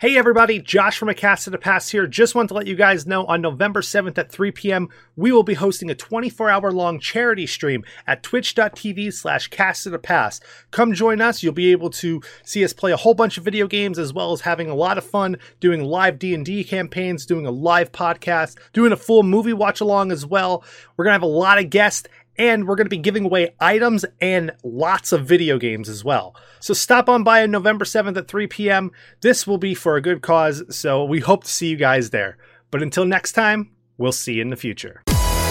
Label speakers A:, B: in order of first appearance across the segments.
A: Hey everybody, Josh from A Cast of the Past here. Just want to let you guys know on November 7th at 3 p.m. we will be hosting a 24-hour long charity stream at twitch.tv/Cast of the Past. Come join us. You'll be able to see us play a whole bunch of video games as well as having a lot of fun doing live D&D campaigns, doing a live podcast, doing a full movie watch along as well. We're going to have a lot of guests. And we're going to be giving away items and lots of video games as well. So stop on by on November 7th at 3 p.m. This will be for a good cause, so we hope to see you guys there. But until next time, we'll see you in the future.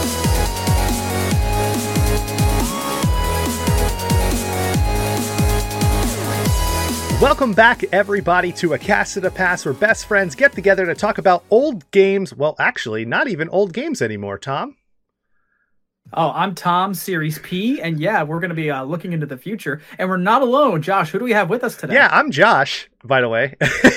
A: Welcome back, everybody, to A Cast of the Past, where best friends get together to talk about old games. Well, actually, not even old games anymore, Tom.
B: Oh, I'm Tom, Series P, and yeah, we're going to be looking into the future, and we're not alone. Josh, who do we have with us today?
A: Yeah, I'm Josh, by the way.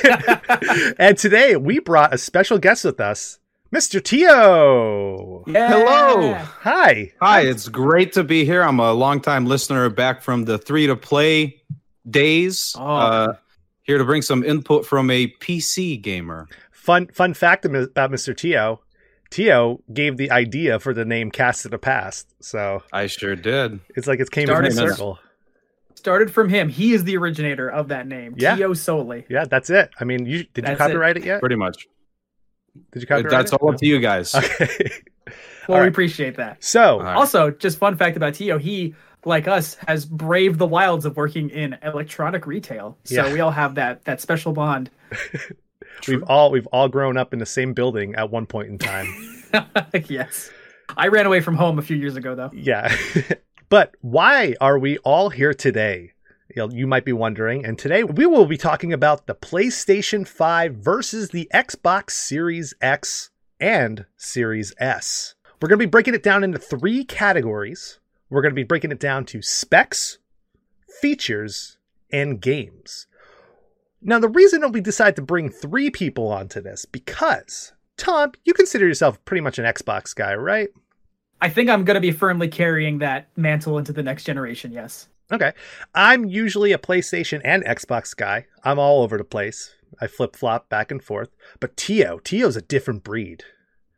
A: And today we brought a special guest with us, Mr. Tio.
B: Yeah.
C: Hello.
A: Hi.
C: Hi, it's great to be here. I'm a longtime listener back from the 3-to-play days. Here to bring some input from a PC gamer.
A: Fun fact about Mr. Tio. Tio gave the idea for the name Cast of the Past, so
C: I sure did.
A: it's like it came in a circle.
B: Started from him. He is the originator of that name.
A: Yeah.
B: Tio Soli.
A: Yeah, that's it. I mean, did you copyright it yet?
C: Pretty much.
A: Did you copyright
C: That's
A: it?
C: all up to you guys.
A: Okay.
B: Well,
A: All
B: we
A: right.
B: appreciate that.
A: So,
C: right.
B: Also, just fun fact about Tio, he, like us, has braved the wilds of working in electronic retail. So
A: Yeah.
B: we all have that special bond.
A: we've all grown up in the same building at one point in time.
B: Yes. I ran away from home a few years ago, though.
A: Yeah. But why are we all here today? You might be wondering. And today we will be talking about the PlayStation 5 versus the Xbox Series X and Series S. We're going to be breaking it down into 3 categories. We're going to be breaking it down to specs, features, and games. Now, the reason that we decided to bring 3 people onto this, because, Tom, you consider yourself pretty much an Xbox guy, right?
B: I think I'm going to be firmly carrying that mantle into the next generation, yes.
A: Okay. I'm usually a PlayStation and Xbox guy. I'm all over the place. I flip-flop back and forth. But Tio's a different breed.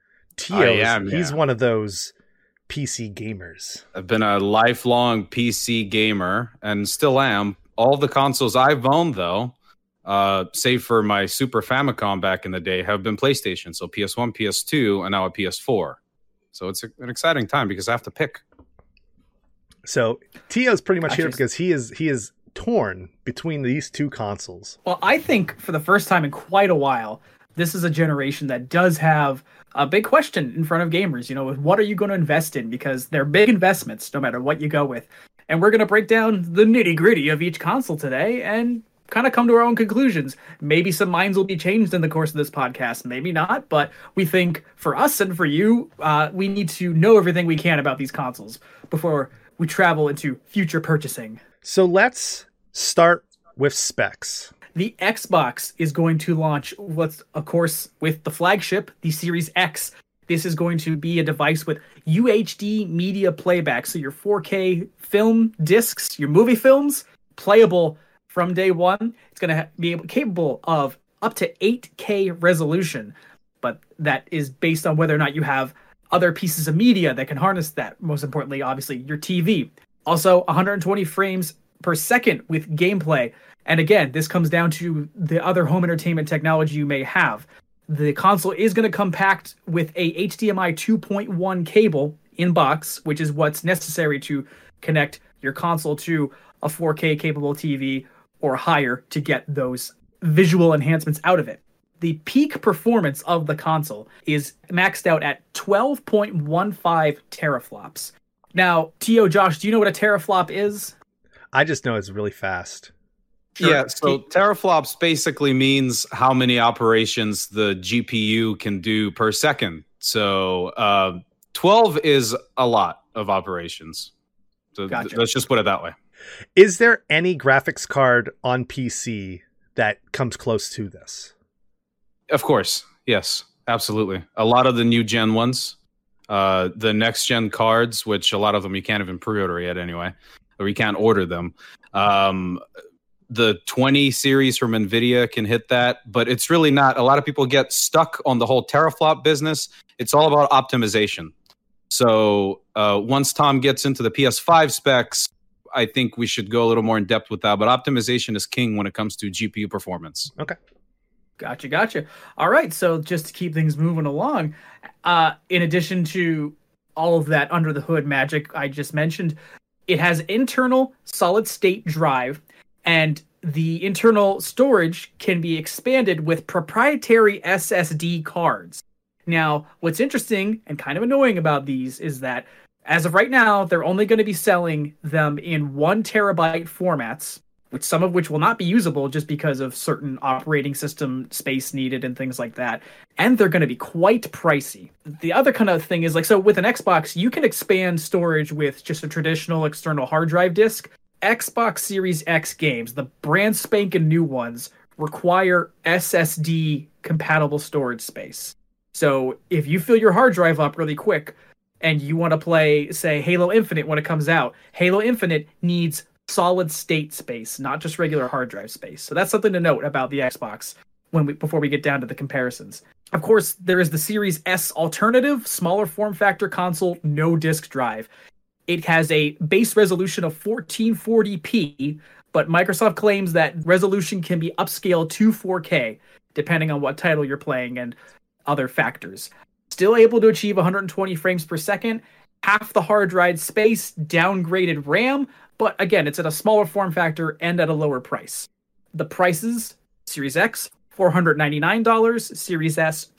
A: He's one of those PC gamers.
C: I've been a lifelong PC gamer and still am. All the consoles I've owned, though, save for my Super Famicom back in the day, have been PlayStation. So PS1, PS2, and now a PS4. So it's an exciting time because I have to pick.
A: So Tio's pretty much here because he is torn between these 2 consoles.
B: Well, I think for the first time in quite a while, this is a generation that does have a big question in front of gamers. You know, what are you going to invest in? Because they're big investments, no matter what you go with. And we're going to break down the nitty-gritty of each console today and kind of come to our own conclusions. Maybe some minds will be changed in the course of this podcast, maybe not, but we think for us and for you, we need to know everything we can about these consoles before we travel into future purchasing.
A: So let's start with specs.
B: The Xbox is going to launch, of course, with the flagship, the Series X. This is going to be a device with UHD media playback, so your 4K film discs, your movie films, playable from day one. It's going to be capable of up to 8K resolution, but that is based on whether or not you have other pieces of media that can harness that. Most importantly, obviously, your TV. Also, 120 frames per second with gameplay. And again, this comes down to the other home entertainment technology you may have. The console is going to come packed with a HDMI 2.1 cable in box, which is what's necessary to connect your console to a 4K capable TV or higher to get those visual enhancements out of it. The peak performance of the console is maxed out at 12.15 teraflops. Now, Tio, Josh, do you know what a teraflop is?
A: I just know it's really fast.
B: Sure.
C: Yeah, so teraflops basically means how many operations the GPU can do per second. So 12 is a lot of operations. So
B: Gotcha.
C: Let's just put it that way.
A: Is there any graphics card on PC that comes close to this?
C: Of course. Yes, absolutely. A lot of the new gen ones, the next gen cards, which a lot of them you can't even pre-order yet anyway, or you can't order them. the 20 series from NVIDIA can hit that, but it's really not. A lot of people get stuck on the whole teraflop business. It's all about optimization. So once Tom gets into the PS5 specs, I think we should go a little more in depth with that. But optimization is king when it comes to GPU performance.
A: Okay.
B: Gotcha. All right. So just to keep things moving along, in addition to all of that under the hood magic I just mentioned, it has internal solid state drive, and the internal storage can be expanded with proprietary SSD cards. Now, what's interesting and kind of annoying about these is that as of right now, they're only going to be selling them in 1 terabyte formats, some of which will not be usable just because of certain operating system space needed and things like that. And they're going to be quite pricey. The other kind of thing is so with an Xbox, you can expand storage with just a traditional external hard drive disk. Xbox Series X games, the brand spanking new ones, require SSD compatible storage space. So if you fill your hard drive up really quick and you want to play, say, Halo Infinite when it comes out, Halo Infinite needs solid state space, not just regular hard drive space. So that's something to note about the Xbox before we get down to the comparisons. Of course, there is the Series S alternative, smaller form factor console, no disk drive. It has a base resolution of 1440p, but Microsoft claims that resolution can be upscaled to 4K, depending on what title you're playing and other factors. Still able to achieve 120 frames per second, half the hard drive space, downgraded RAM, but again, it's at a smaller form factor and at a lower price. The prices, Series X, $499, Series S,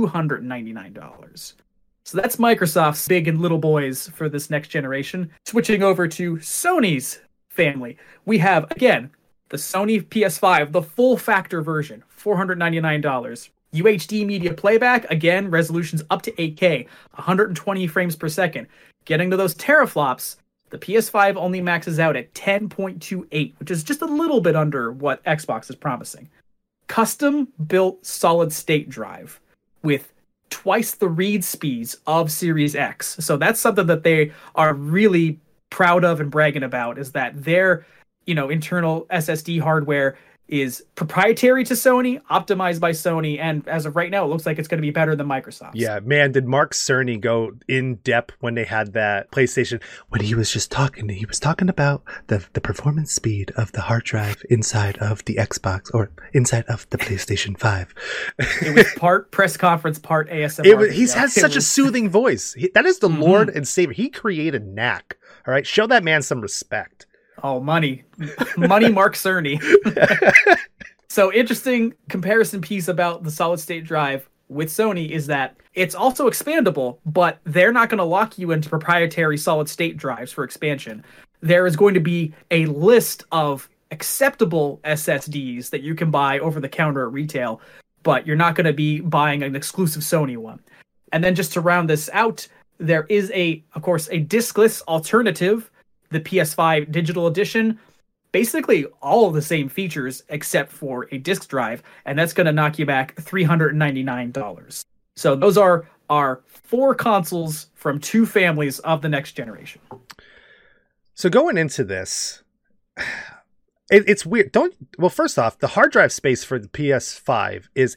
B: $299. So that's Microsoft's big and little boys for this next generation. Switching over to Sony's family, we have, again, the Sony PS5, the full factor version, $499. UHD media playback, again, resolutions up to 8K, 120 frames per second. Getting to those teraflops, the PS5 only maxes out at 10.28, which is just a little bit under what Xbox is promising. Custom built solid state drive with twice the read speeds of Series X. So that's something that they are really proud of and bragging about, is that their, internal SSD hardware is proprietary to Sony, optimized by Sony, and as of right now, it looks like it's going to be better than Microsoft's.
A: Yeah, man, did Mark Cerny go in depth when they had that PlayStation, when he was talking about the performance speed of the hard drive inside of the Xbox or inside of the PlayStation 5.
B: It was part press conference, part ASMR.
A: He has such a soothing voice. That is the Lord and Savior. He created Knack. All right, show that man some respect.
B: Oh, money, Mark Cerny. So interesting comparison piece about the solid state drive with Sony is that it's also expandable, but they're not going to lock you into proprietary solid state drives for expansion. There is going to be a list of acceptable SSDs that you can buy over the counter at retail, but you're not going to be buying an exclusive Sony one. And then just to round this out, there is of course, a diskless alternative, the PS5 Digital Edition, basically all of the same features except for a disk drive, and that's going to knock you back $399. So those are our 4 consoles from 2 families of the next generation.
A: So going into this, it's weird. First off, the hard drive space for the PS5 is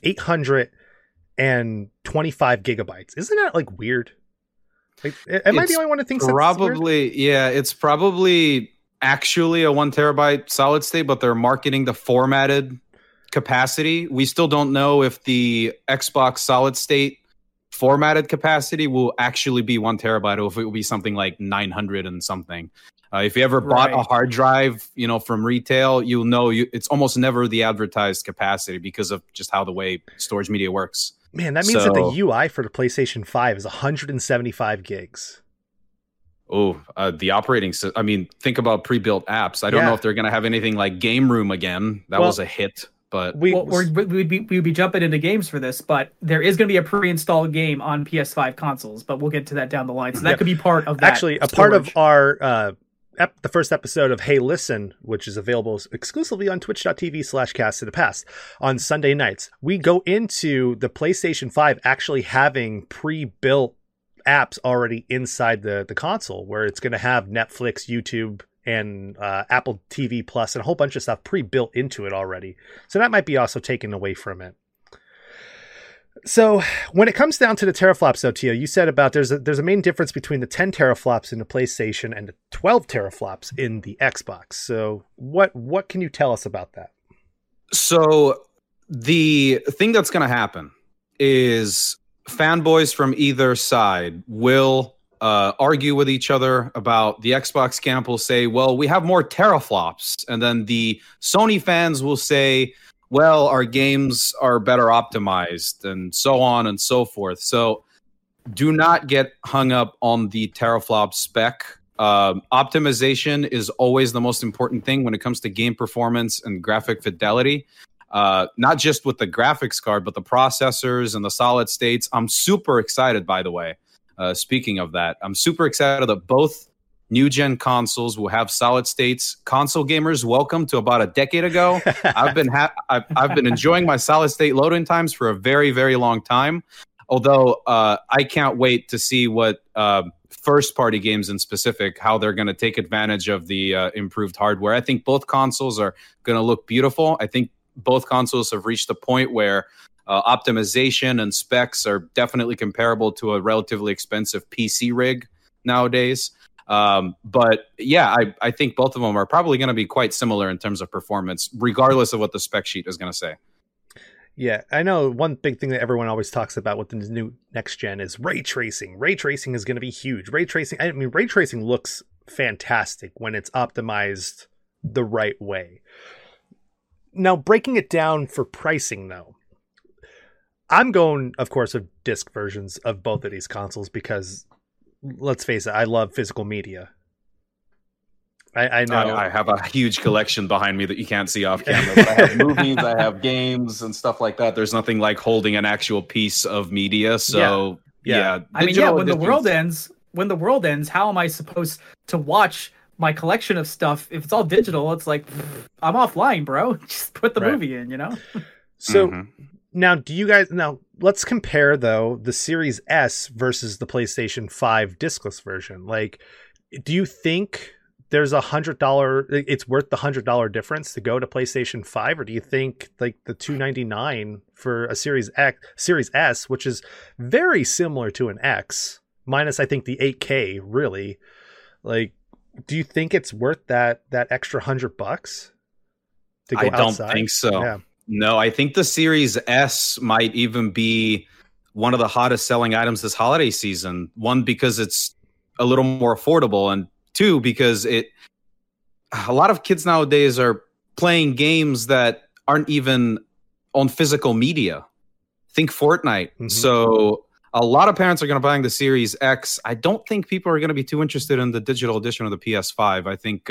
A: 825 gigabytes. Isn't that weird? Am I the only one who thinks
C: probably
A: that's weird?
C: Yeah, it's probably actually a 1 terabyte solid state, but they're marketing the formatted capacity. We still don't know if the Xbox solid state formatted capacity will actually be 1 terabyte or if it will be something like 900 and something. If you ever bought a hard drive, from retail, you'll know it's almost never the advertised capacity because of just how the way storage media works.
A: Man, that means that the UI for the PlayStation 5 is 175 gigs.
C: Oh, the operating system. I mean, think about pre-built apps. I don't know if they're going to have anything like Game Room again. That was a hit, but
B: we'd be jumping into games for this, but there is going to be a pre-installed game on PS5 consoles, but we'll get to that down the line. So that could be part of that.
A: Actually, a part of our the first episode of Hey Listen, which is available exclusively on twitch.tv/cast to the past on Sunday nights, we go into the PlayStation 5 actually having pre-built apps already inside the console, where it's going to have Netflix, YouTube, and Apple TV Plus and a whole bunch of stuff pre-built into it already. So that might be also taken away from it. So when it comes down to the teraflops, though, Tio, you said about there's a main difference between the 10 teraflops in the PlayStation and the 12 teraflops in the Xbox. So what can you tell us about that?
C: So the thing that's going to happen is fanboys from either side will argue with each other about the Xbox camp will say, well, we have more teraflops. And then the Sony fans will say, well, our games are better optimized and so on and so forth. So do not get hung up on the teraflop spec. Optimization is always the most important thing when it comes to game performance and graphic fidelity. Not just with the graphics card, but the processors and the solid states. I'm super excited, by the way. Speaking of that, I'm super excited that both new gen consoles will have solid states. Console gamers, welcome to about a decade ago. I've been enjoying my solid state loading times for a very, very long time. Although I can't wait to see what first party games in specific, how they're going to take advantage of the improved hardware. I think both consoles are going to look beautiful. I think both consoles have reached a point where optimization and specs are definitely comparable to a relatively expensive PC rig nowadays. But yeah, I think both of them are probably going to be quite similar in terms of performance, regardless of what the spec sheet is going to say.
A: Yeah, I know one big thing that everyone always talks about with the new next gen is ray tracing. Ray tracing is going to be huge. Ray tracing looks fantastic when it's optimized the right way. Now, breaking it down for pricing, though, I'm going, of course, with disc versions of both of these consoles because, let's face it, I love physical media. I know.
C: I have a huge collection behind me that you can't see off camera. But I have movies, I have games and stuff like that. There's nothing like holding an actual piece of media. So yeah.
B: I mean, when the world ends, how am I supposed to watch my collection of stuff if it's all digital? It's like, I'm offline, bro. Just put the movie in, you know?
A: So now let's compare though the Series S versus the PlayStation 5 discless version. Like, do you think there's it's worth the $100 difference to go to PlayStation 5, or do you think like the $299 for a Series S, which is very similar to an X, minus I think the 8K, really, like, do you think it's worth that extra $100 to go outside?
C: I don't think so.
A: Yeah.
C: No, I think the Series S might even be one of the hottest selling items this holiday season. One, because it's a little more affordable, and two, because a lot of kids nowadays are playing games that aren't even on physical media. Think Fortnite. Mm-hmm. So a lot of parents are going to buy the Series X. I don't think people are going to be too interested in the digital edition of the PS5.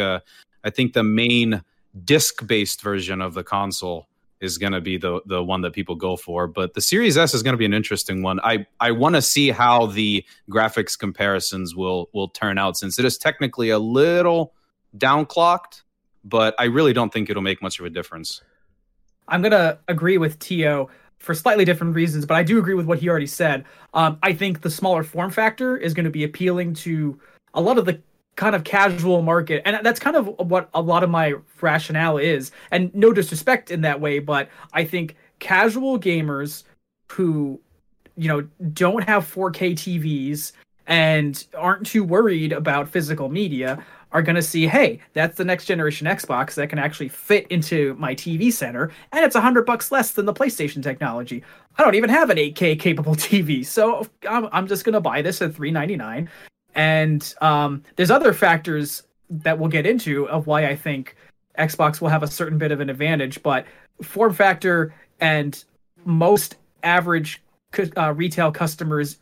C: I think the main disc-based version of the console is going to be the one that people go for. But the Series S is going to be an interesting one. I want to see how the graphics comparisons will turn out, since it is technically a little downclocked, but I really don't think it'll make much of a difference.
B: I'm going to agree with Tio for slightly different reasons, but I do agree with what he already said. I think the smaller form factor is going to be appealing to a lot of the kind of casual market, and that's kind of what a lot of my rationale is, and no disrespect in that way, but I think casual gamers who, you know, don't have 4K TVs and aren't too worried about physical media are going to see, hey, that's the next generation Xbox that can actually fit into my TV center, and it's $100 less than the PlayStation technology. I don't even have an 8K capable TV, so I'm just going to buy this at $399. And there's other factors that we'll get into of why I think Xbox will have a certain bit of an advantage, but form factor and most average retail customers'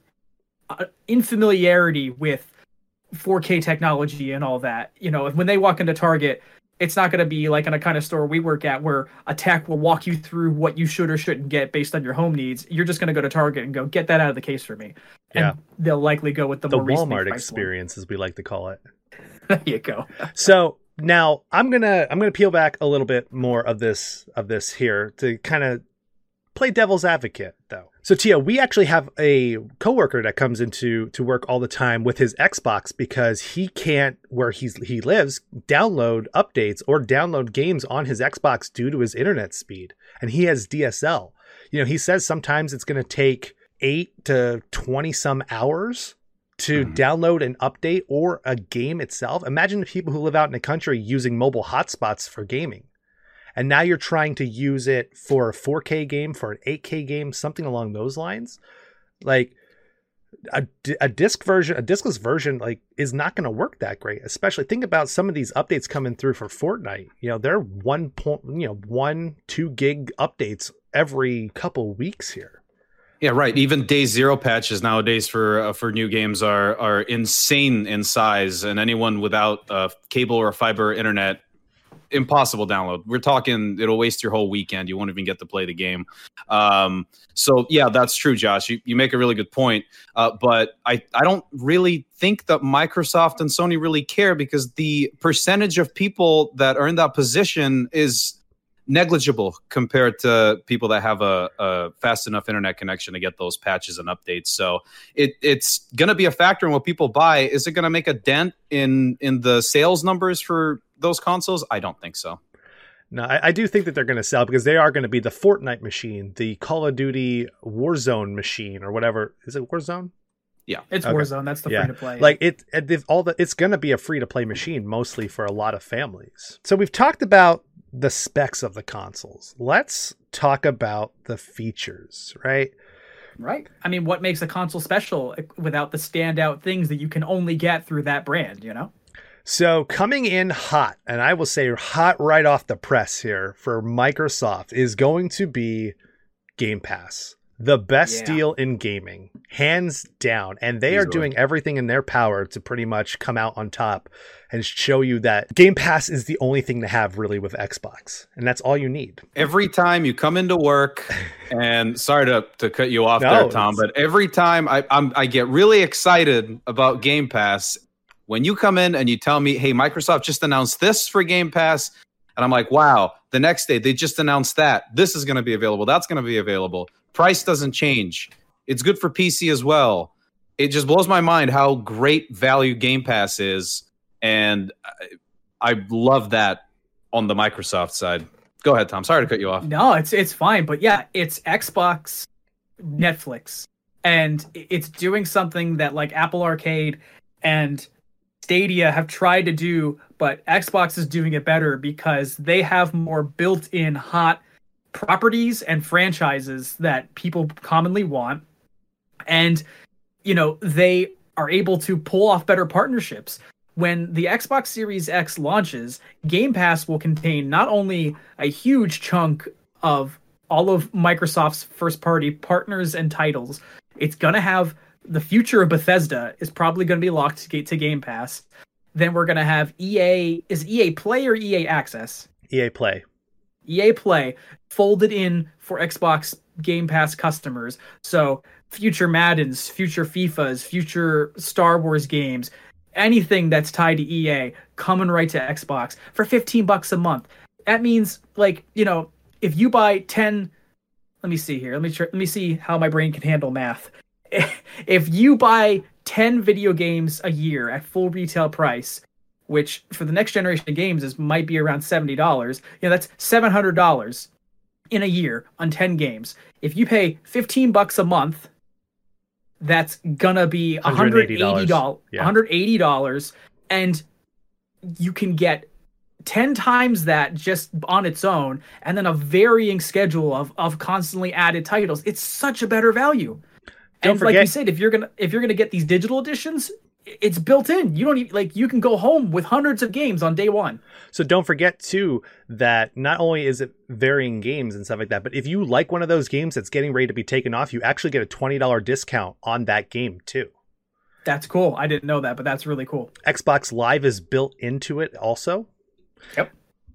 B: infamiliarity with 4K technology and all that. You know, when they walk into Target, it's not going to be like in a kind of store we work at where a tech will walk you through what you should or shouldn't get based on your home needs. You're just going to go to Target and go, get that out of the case for me.
A: Yeah.
B: And they'll likely go with the more
A: Walmart experience, as we like to call it.
B: There you go.
A: So now I'm gonna peel back a little bit more of this here to kind of play devil's advocate, though. So, Tia, we actually have a coworker that comes into work all the time with his Xbox because he can't, where he lives, download updates or download games on his Xbox due to his internet speed. And he has DSL. He says sometimes it's going to take 8 to 20 some hours to download an update or a game itself. Imagine the people who live out in the country using mobile hotspots for gaming. And now you're trying to use it for a 4K game, for an 8K game, something along those lines. Like a diskless version, like, is not going to work that great. Especially think about some of these updates coming through for Fortnite. They're 1.2 gig updates every couple weeks here.
C: Yeah, right. Even day zero patches nowadays for new games are insane in size, and anyone without cable or fiber internet, impossible download. We're talking it'll waste your whole weekend. You won't even get to play the game. So yeah, that's true, Josh. You make a really good point. But I don't really think that Microsoft and Sony really care, because the percentage of people that are in that position is negligible compared to people that have a fast enough internet connection to get those patches and updates. So it's going to be a factor in what people buy. Is it going to make a dent in the sales numbers for those consoles? I don't think so.
A: No, I do think that they're going to sell, because they are going to be the Fortnite machine, the Call of Duty Warzone machine, or whatever. Is it Warzone?
B: Yeah, it's okay. Warzone. That's the free to play.
A: Like it's going to be a free to play machine, mostly for a lot of families. So we've talked about the specs of the consoles. Let's talk about the features, right?
B: Right. I mean, what makes a console special without the standout things that you can only get through that brand,
A: So coming in hot, and I will say hot right off the press here for Microsoft, is going to be Game Pass. The best deal in gaming, hands down. And they are doing everything in their power to pretty much come out on top and show you that Game Pass is the only thing to have really with Xbox. And that's all you need.
C: Every time you come into work, and sorry to cut you off there, Tom, but every time I get really excited about Game Pass when you come in and you tell me, hey, Microsoft just announced this for Game Pass. And I'm like, wow, the next day they just announced that. This is going to be available. That's going to be available. Price doesn't change. It's good for PC as well. It just blows my mind how great value Game Pass is. And I love that on the Microsoft side. Go ahead, Tom. Sorry to cut you off.
B: No, it's fine. But yeah, it's Xbox, Netflix. And it's doing something that like Apple Arcade and Stadia have tried to do, but Xbox is doing it better because they have more built-in hot properties and franchises that people commonly want. And, they are able to pull off better partnerships. When the Xbox Series X launches, Game Pass will contain not only a huge chunk of all of Microsoft's first-party partners and titles, it's going to have the future of Bethesda is probably going to be locked to Game Pass. Then we're going to have EA. Is EA Play or EA Access?
A: EA Play.
B: EA Play folded in for Xbox Game Pass customers. So future Maddens, future FIFAs, future Star Wars games, anything that's tied to EA coming right to Xbox for $15 a month. That means, if you buy 10, let me see here. Let me see how my brain can handle math. If you buy 10 video games a year at full retail price, which for the next generation of games might be around $70, that's $700 in a year on 10 games. If you pay $15 a month, that's gonna be $180.
A: Yeah.
B: $180, and you can get 10 times that just on its own, and then a varying schedule of constantly added titles. It's such a better value. Don't forget, like you said, if you're gonna get these digital editions, it's built in. You don't even, you can go home with hundreds of games on day one.
A: So don't forget too that not only is it varying games and stuff like that, but if you like one of those games that's getting ready to be taken off, you actually get a $20 discount on that game too.
B: That's cool. I didn't know that, but that's really cool.
A: Xbox Live is built into it also.
B: Yep.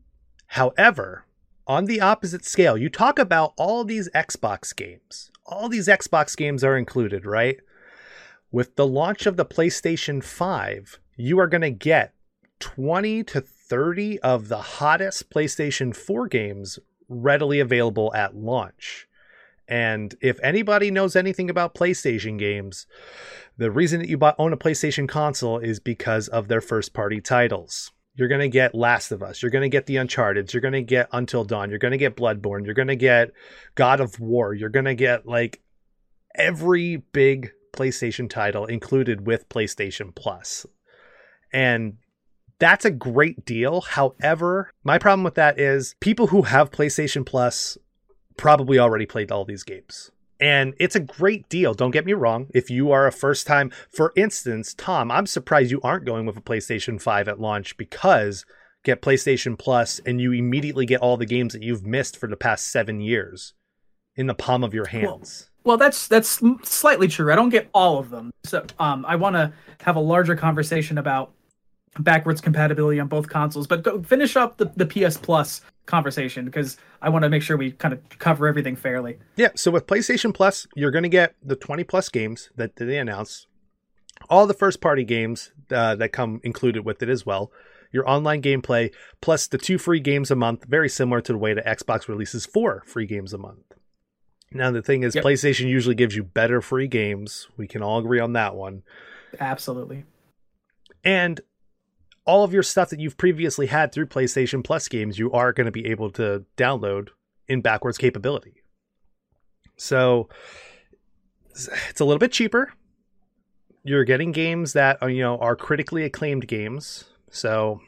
A: However, on the opposite scale, you talk about all these Xbox games. All these Xbox games are included, right? With the launch of the PlayStation 5, you are going to get 20 to 30 of the hottest PlayStation 4 games readily available at launch. And if anybody knows anything about PlayStation games, the reason that you own a PlayStation console is because of their first-party titles. You're going to get Last of Us. You're going to get the Uncharted. You're going to get Until Dawn. You're going to get Bloodborne. You're going to get God of War. You're going to get like every big PlayStation title included with PlayStation Plus. And that's a great deal. However, my problem with that is people who have PlayStation Plus probably already played all these games. And it's a great deal. Don't get me wrong. If you are a first time, for instance, Tom, I'm surprised you aren't going with a PlayStation 5 at launch, because get PlayStation Plus and you immediately get all the games that you've missed for the past 7 years in the palm of your hands.
B: Well, that's slightly true. I don't get all of them. So I want to have a larger conversation about backwards compatibility on both consoles, but go finish up the PS Plus conversation, because I want to make sure we kind of cover everything fairly.
A: Yeah, so with PlayStation Plus, you're going to get the 20 plus games that they announced, all the first party games that come included with it as well, your online gameplay, plus the 2 free games a month, very similar to the way that Xbox releases 4 free games a month. Now, the thing is, PlayStation usually gives you better free games. We can all agree on that one.
B: Absolutely.
A: And all of your stuff that you've previously had through PlayStation Plus games, you are going to be able to download in backwards capability. So it's a little bit cheaper. You're getting games that are, are critically acclaimed games. So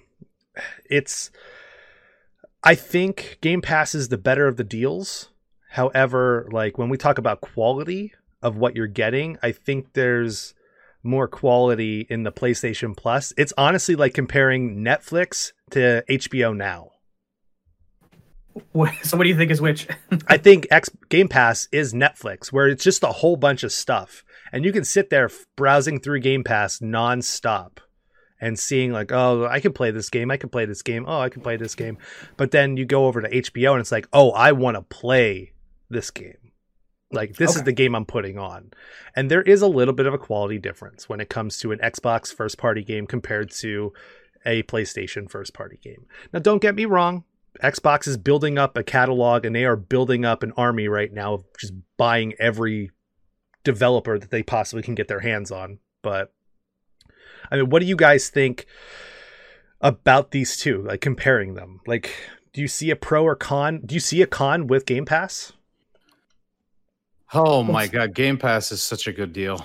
A: I think Game Pass is the better of the deals. However, like when we talk about quality of what you're getting, I think there's more quality in the PlayStation Plus. It's honestly like comparing Netflix to HBO Now.
B: So what do you think is which?
A: I think Game Pass is Netflix, where it's just a whole bunch of stuff. And you can sit there browsing through Game Pass nonstop and seeing like, oh, I can play this game. I can play this game. Oh, I can play this game. But then you go over to HBO and it's like, oh, I want to play this game. Like, this is the game I'm putting on. And there is a little bit of a quality difference when it comes to an Xbox first-party game compared to a PlayStation first-party game. Now, don't get me wrong. Xbox is building up a catalog, and they are building up an army right now of just buying every developer that they possibly can get their hands on. But, I mean, what do you guys think about these two? Like, comparing them? Like, do you see a pro or con? Do you see a con with Game Pass?
C: Oh my God, Game Pass is such a good deal.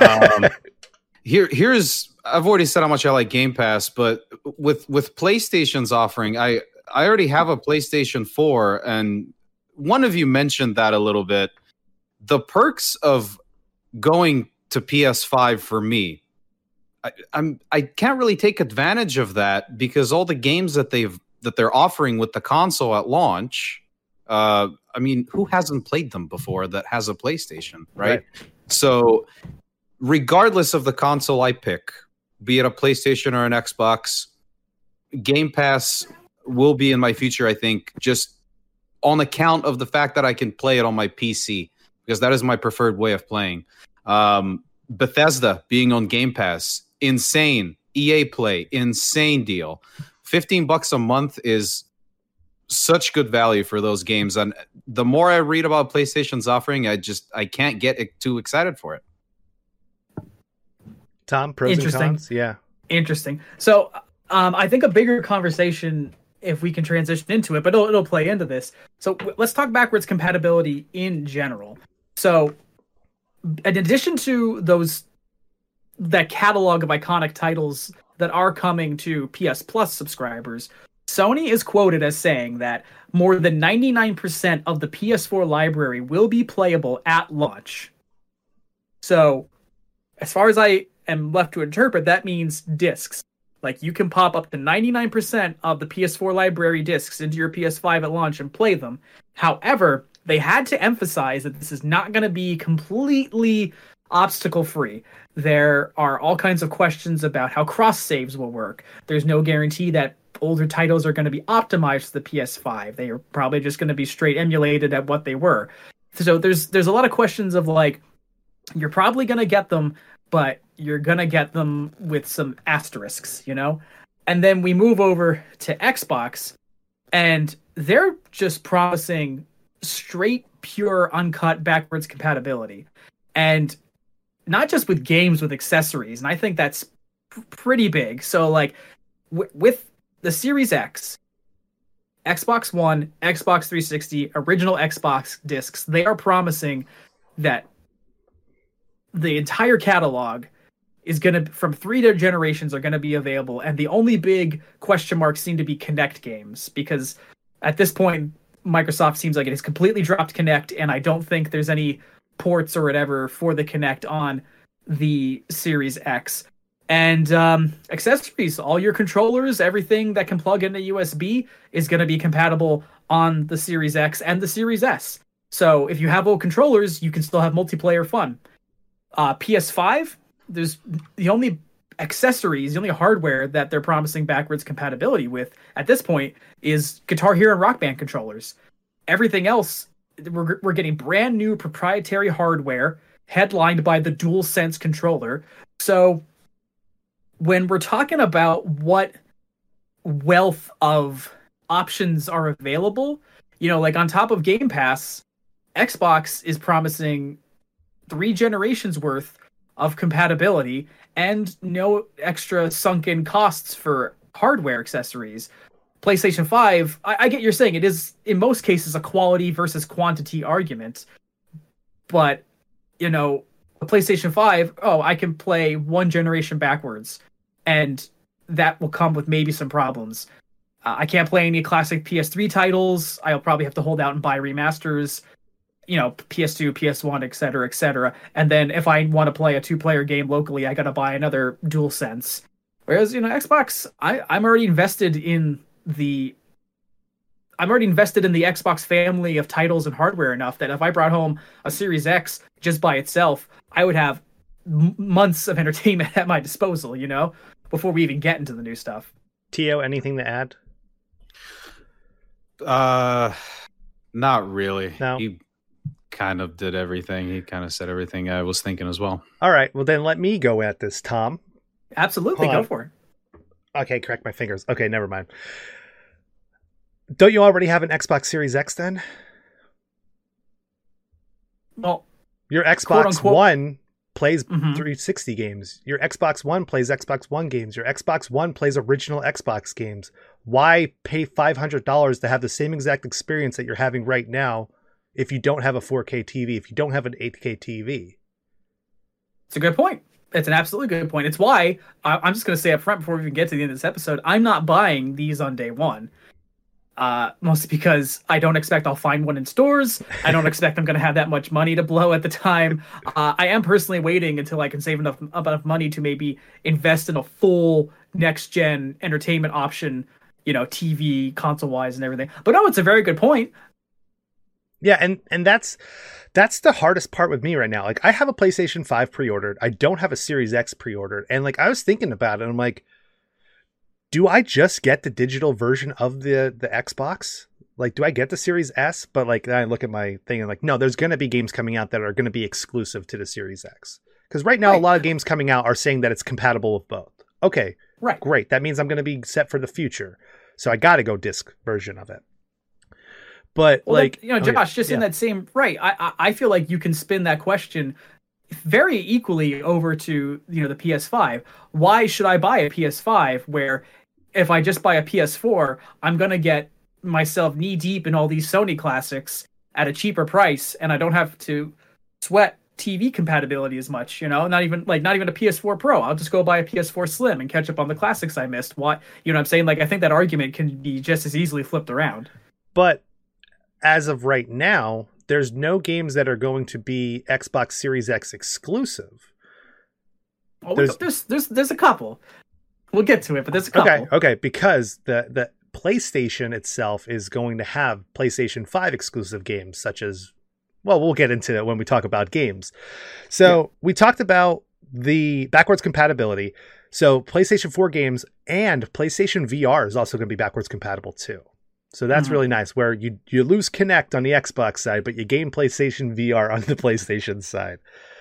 C: Here's I've already said how much I like Game Pass, but with PlayStation's offering, I already have a PlayStation 4, and one of you mentioned that a little bit. The perks of going to PS5 for me, I can't really take advantage of that because all the games that they're offering with the console at launch. I mean, who hasn't played them before that has a PlayStation, right? So regardless of the console I pick, be it a PlayStation or an Xbox, Game Pass will be in my future, I think, just on account of the fact that I can play it on my PC, because that is my preferred way of playing. Bethesda being on Game Pass, insane. EA Play, insane deal. $15 a month is such good value for those games, and the more I read about PlayStation's offering, I can't get too excited for it.
A: Tom, pros and cons? Yeah.
B: Interesting. So I think a bigger conversation, if we can transition into it, but it'll play into this. So let's talk backwards compatibility in general. So in addition to that catalog of iconic titles that are coming to PS Plus subscribers, Sony is quoted as saying that more than 99% of the PS4 library will be playable at launch. So, as far as I am left to interpret, that means discs. Like, you can pop up to 99% of the PS4 library discs into your PS5 at launch and play them. However, they had to emphasize that this is not going to be completely obstacle-free. There are all kinds of questions about how cross-saves will work. There's no guarantee that older titles are going to be optimized for the PS5. They are probably just going to be straight emulated at what they were. So there's a lot of questions of like, you're probably going to get them, but you're going to get them with some asterisks, you know? And then we move over to Xbox, and they're just promising straight pure uncut backwards compatibility. And not just with games, with accessories. And I think that's pretty big. So like with the Series X, Xbox One, Xbox 360, original Xbox discs, they are promising that the entire catalog is going to, from 3 generations, are going to be available. And the only big question marks seem to be Kinect games, because at this point, Microsoft seems like it has completely dropped Kinect, and I don't think there's any ports or whatever for the Kinect on the Series X. And accessories, all your controllers, everything that can plug into USB is going to be compatible on the Series X and the Series S. So if you have old controllers, you can still have multiplayer fun. PS5, there's the only accessories, the only hardware that they're promising backwards compatibility with at this point is Guitar Hero and Rock Band controllers. Everything else, we're getting brand new proprietary hardware headlined by the DualSense controller. So when we're talking about what wealth of options are available, you know, like on top of Game Pass, Xbox is promising 3 generations worth of compatibility and no extra sunken costs for hardware accessories. PlayStation 5, I get you're saying it is in most cases a quality versus quantity argument, but you know, the PlayStation 5, I can play 1 generation backwards, and that will come with maybe some problems. I can't play any classic PS3 titles. I'll probably have to hold out and buy remasters, you know, PS2, PS1, etc., etc. And then if I want to play a 2-player game locally, I got to buy another DualSense. Whereas, you know, Xbox, I'm already invested in the Xbox family of titles and hardware enough that if I brought home a Series X just by itself, I would have months of entertainment at my disposal, you know, before we even get into the new stuff.
A: Tio, anything to add?
C: Not really.
A: No.
C: He kind of did everything. He kind of said everything I was thinking as well.
A: All right. Well, then let me go at this, Tom.
B: Absolutely. Go for it.
A: Okay, correct my fingers. Okay, never mind. Don't you already have an Xbox Series X then?
B: Well,
A: your Xbox One plays 360 games. Your Xbox One plays Xbox One games. Your Xbox One plays original Xbox games. Why pay $500 to have the same exact experience that you're having right now if you don't have a 4K TV, if you don't have an 8K TV?
B: It's a good point. It's an absolutely good point. It's why I'm just going to say up front before we even get to the end of this episode, I'm not buying these on day one. Mostly because I don't expect I'll find one in stores. I don't expect I'm going to have that much money to blow at the time. I am personally waiting until I can save enough money to maybe invest in a full next-gen entertainment option, you know, TV, console-wise and everything. But no, it's a very good point.
A: Yeah, and that's the hardest part with me right now. Like, I have a PlayStation 5 pre-ordered. I don't have a Series X pre-ordered. And like, I was thinking about it, and I'm like, do I just get the digital version of the Xbox? Like, do I get the Series S? But like, I look at my thing and like, no, there's going to be games coming out that are going to be exclusive to the Series X. Because right now, a lot of games coming out are saying that it's compatible with both. Okay,
B: right,
A: great. That means I'm going to be set for the future. So I got to go disc version of it. But well, like,
B: then, you know, Josh, in that same, right. I feel like you can spin that question very equally over to, you know, the PS5. Why should I buy a PS5 where if I just buy a PS4, I'm going to get myself knee deep in all these Sony classics at a cheaper price, and I don't have to sweat TV compatibility as much, you know, not even a PS4 Pro. I'll just go buy a PS4 Slim and catch up on the classics I missed. What, you know what I'm saying? Like, I think that argument can be just as easily flipped around.
A: But as of right now, there's no games that are going to be Xbox Series X exclusive.
B: Oh, there's a couple. We'll get to it, but there's a couple.
A: Okay, because the PlayStation itself is going to have PlayStation 5 exclusive games, such as, well, we'll get into it when we talk about games. So we talked about the backwards compatibility. So PlayStation 4 games and PlayStation VR is also going to be backwards compatible too. So that's really nice, where you lose Kinect on the Xbox side, but you gain PlayStation VR on the PlayStation side.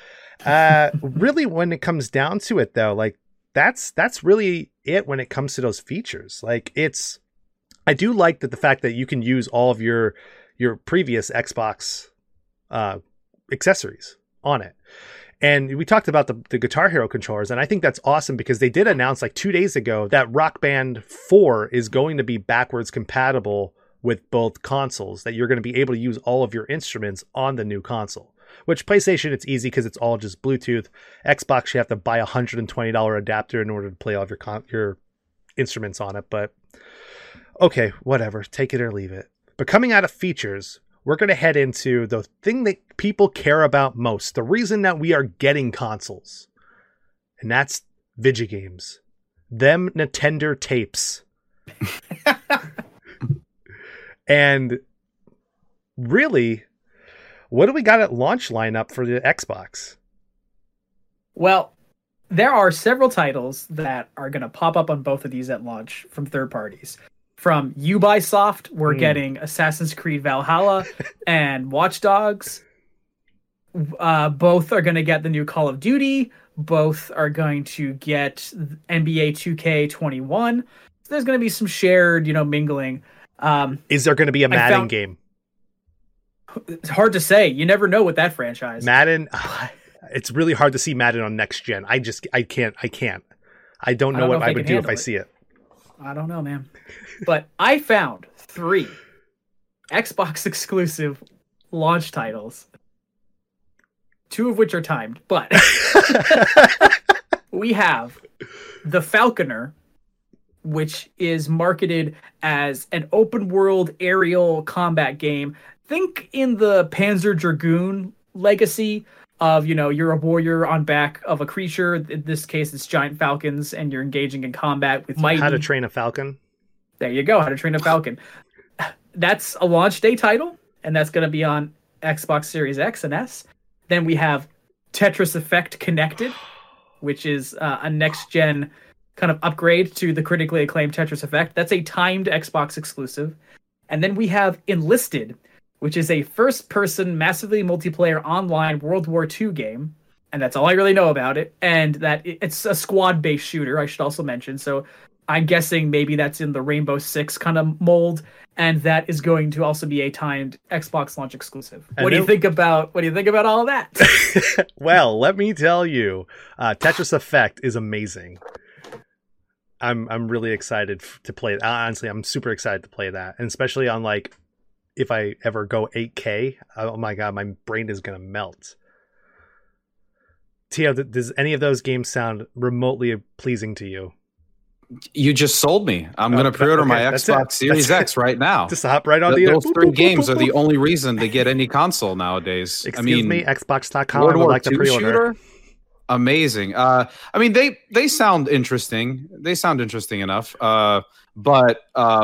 A: Really, when it comes down to it, though, like that's really it when it comes to those features. Like, I do like that the fact that you can use all of your previous Xbox accessories on it. And we talked about the Guitar Hero controllers, and I think that's awesome because they did announce like 2 days ago that Rock Band 4 is going to be backwards compatible with both consoles, that you're going to be able to use all of your instruments on the new console. Which PlayStation, it's easy because it's all just Bluetooth. Xbox, you have to buy a $120 adapter in order to play all of your instruments on it. But okay, whatever, take it or leave it. But coming out of features, we're going to head into the thing that people care about most, the reason that we are getting consoles, and that's video games. Them Nintendo tapes. And really, what do we got at launch lineup for the Xbox?
B: Well, there are several titles that are going to pop up on both of these at launch from third parties. From Ubisoft, we're getting Assassin's Creed Valhalla and Watch Dogs. Both are going to get the new Call of Duty. Both are going to get NBA 2K21. So there's going to be some shared, mingling.
A: Is there going to be a Madden game?
B: It's hard to say. You never know with that franchise.
A: Madden, it's really hard to see Madden on next gen. I can't. I don't know what I would do if I see it.
B: I don't know, man. But I found 3 Xbox exclusive launch titles, 2 of which are timed. But we have The Falconer, which is marketed as an open world aerial combat game. Think in the Panzer Dragoon legacy of, you're a warrior on back of a creature. In this case, it's giant falcons, and you're engaging in combat with mighty...
A: How to Train a Falcon.
B: There you go, How to Train a Falcon. That's a launch day title, and that's going to be on Xbox Series X and S. Then we have Tetris Effect Connected, which is a next-gen kind of upgrade to the critically acclaimed Tetris Effect. That's a timed Xbox exclusive. And then we have Enlisted, which is a first-person, massively multiplayer online World War II game. And that's all I really know about it. And that it's a squad-based shooter, I should also mention. So I'm guessing maybe that's in the Rainbow Six kind of mold. And that is going to also be a timed Xbox launch exclusive. What do you think about all of that?
A: Well, let me tell you, Tetris Effect is amazing. I'm really excited to play it. Honestly, I'm super excited to play that. And especially on if I ever go 8K, oh my God, my brain is going to melt. Tio, does any of those games sound remotely pleasing to you?
C: You just sold me. I'm going to pre-order my Xbox Series X right now.
A: Just hop right on
C: Those 3 games are the only reason to get any console nowadays.
A: Excuse me, Xbox.com. I would like to pre-order.
C: Shooter? Amazing. They sound interesting. They sound interesting enough. But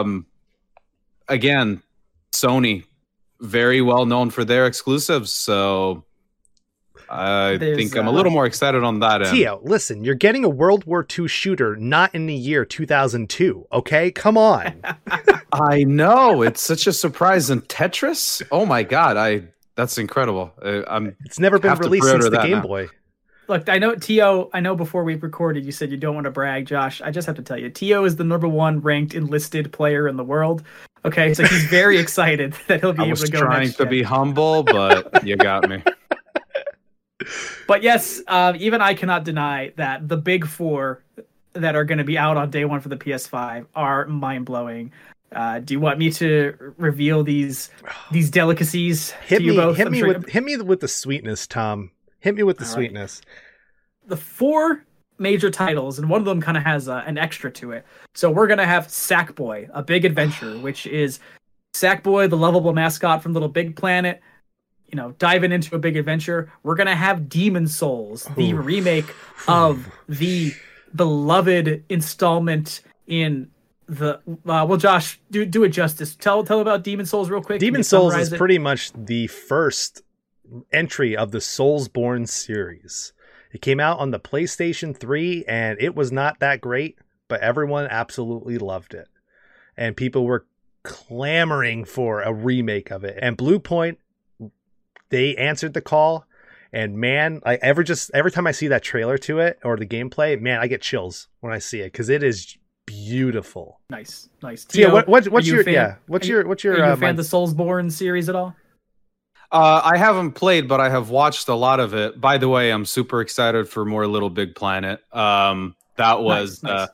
C: again, Sony, very well known for their exclusives. So I think I'm a little more excited on that end.
A: Tio, listen, you're getting a World War II shooter not in the year 2002, okay? Come on.
C: I know. It's such a surprise. And Tetris? Oh my God. That's incredible.
A: It's never been released since the Game Boy.
B: Look, I know, Tio, before we recorded, you said you don't want to brag, Josh. I just have to tell you, Tio is the #1 ranked Enlisted player in the world. Okay, so he's very excited that he'll be able to go next gen.
C: I was trying to be humble, but you got me.
B: But yes, even I cannot deny that the big 4 that are going to be out on day 1 for the PS5 are mind-blowing. Do you want me to reveal these delicacies to you both?
A: Hit me with the sweetness, Tom. Hit me with the sweetness.
B: Right. The 4 major titles, and one of them kind of has an extra to it. So we're going to have Sackboy, A Big Adventure, which is Sackboy, the lovable mascot from Little Big Planet, diving into a big adventure. We're going to have Demon Souls, the remake of the beloved installment in the... Josh, do it justice. Tell about Demon Souls real quick.
A: Demon Souls is pretty much the first entry of the Soulsborne series. It came out on the PlayStation 3 and it was not that great, but everyone absolutely loved it. And people were clamoring for a remake of it. And Blue Point, they answered the call. And man, every time I see that trailer to it or the gameplay, man, I get chills when I see it because it is beautiful.
B: Nice.
A: So yeah, what's your
B: fan of the Soulsborne series at all?
C: I haven't played, but I have watched a lot of it. By the way, I'm super excited for more Little Big Planet. That was
B: Nice.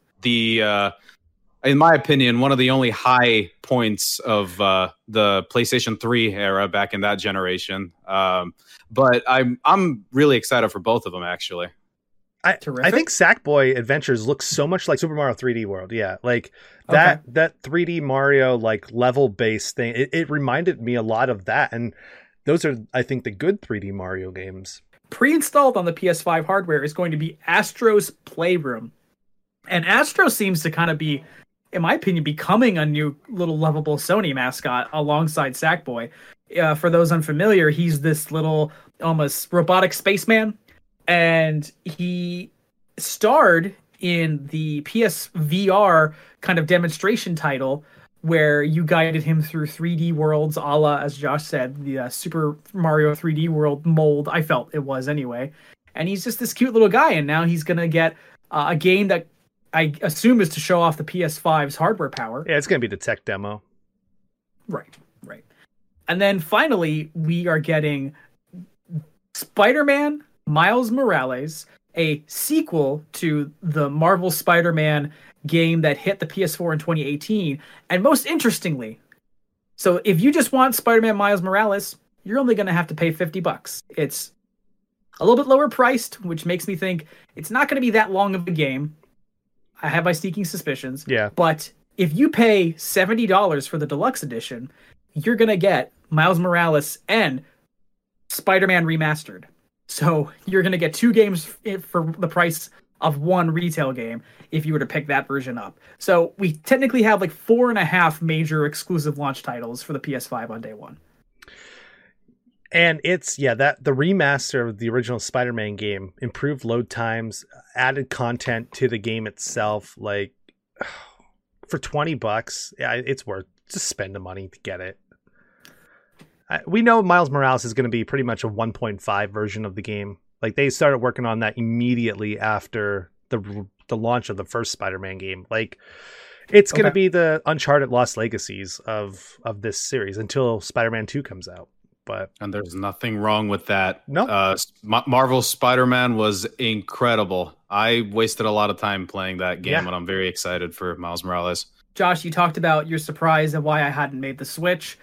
C: in my opinion, one of the only high points of the PlayStation 3 era back in that generation. But I'm really excited for both of them, actually.
A: I
B: Terrific.
A: think Sackboy Adventures looks so much like Super Mario 3D World. Yeah, like that 3D Mario like level based thing. It reminded me a lot of that, and those are, I think, the good 3D Mario games.
B: Pre-installed on the PS5 hardware is going to be Astro's Playroom, and Astro seems to kind of be, in my opinion, becoming a new little lovable Sony mascot alongside Sackboy. For those unfamiliar, he's this little almost robotic spaceman, and he starred in the PSVR kind of demonstration title where you guided him through 3D worlds, a la, as Josh said, the Super Mario 3D World mold. I felt it was anyway. And he's just this cute little guy, and now he's going to get a game that I assume is to show off the PS5's hardware power.
A: Yeah, it's going to be the tech demo.
B: Right. And then finally, we are getting Spider-Man Miles Morales, a sequel to the Marvel Spider-Man game that hit the PS4 in 2018. And most interestingly, so if you just want Spider-Man Miles Morales, you're only going to have to pay $50. It's a little bit lower priced, which makes me think it's not going to be that long of a game. I have my sneaking suspicions.
A: Yeah.
B: But if you pay $70 for the deluxe edition, you're going to get Miles Morales and Spider-Man Remastered. So you're going to get two games for the price of one retail game if you were to pick that version up. So we technically have like 4.5 major exclusive launch titles for the PS5 on day one.
A: And it's, that the remaster of the original Spider-Man game, improved load times, added content to the game itself, like for $20, it's worth just spend the money to get it. We know Miles Morales is going to be pretty much a 1.5 version of the game. Like they started working on that immediately after the launch of the first Spider-Man game. Like it's going to be the Uncharted Lost Legacies of this series until Spider-Man 2 comes out. And
C: there's nothing wrong with that.
A: No,
C: Marvel Spider-Man was incredible. I wasted a lot of time playing that game, and I'm very excited for Miles Morales.
B: Josh, you talked about your surprise and why I hadn't made the switch.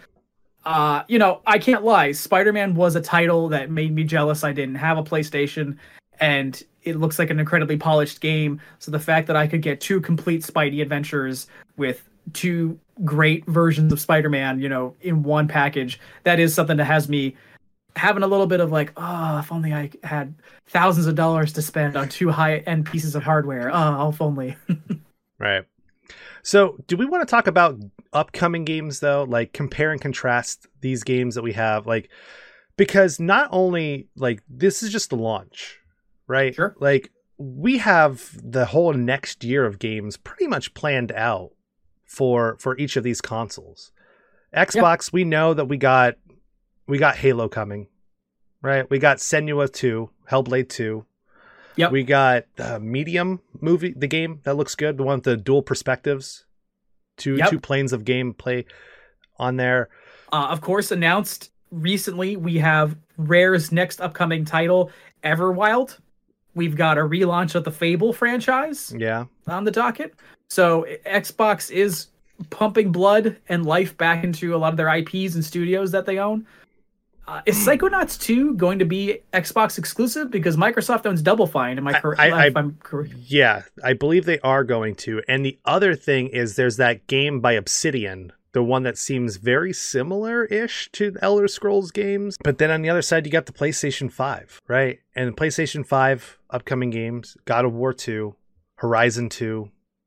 B: I can't lie. Spider-Man was a title that made me jealous. I didn't have a PlayStation, and it looks like an incredibly polished game. So the fact that I could get two complete Spidey adventures with two great versions of Spider-Man, in one package, that is something that has me having a little bit of like, if only I had thousands of dollars to spend on two high-end pieces of hardware. If only.
A: Right. So do we want to talk about upcoming games though? Like compare and contrast these games that we have, like, because not only like this is just the launch, right?
B: Sure.
A: Like we have the whole next year of games pretty much planned out for each of these consoles. Xbox, we know that we got Halo coming, right? We got Senua 2, Hellblade 2.
B: Yep.
A: We got Medium movie, the game that looks good, the one with the dual perspectives, two planes of gameplay on there.
B: Of course, announced recently, we have Rare's next upcoming title, Everwild. We've got a relaunch of the Fable franchise on the docket. So Xbox is pumping blood and life back into a lot of their IPs and studios that they own. Is Psychonauts 2 going to be Xbox exclusive? Because Microsoft owns Double Fine. Am I correct?
A: Yeah, I believe they are going to. And the other thing is there's that game by Obsidian, the one that seems very similar-ish to the Elder Scrolls games. But then on the other side, you got the PlayStation 5, right? And PlayStation 5 upcoming games, God of War 2, Horizon 2,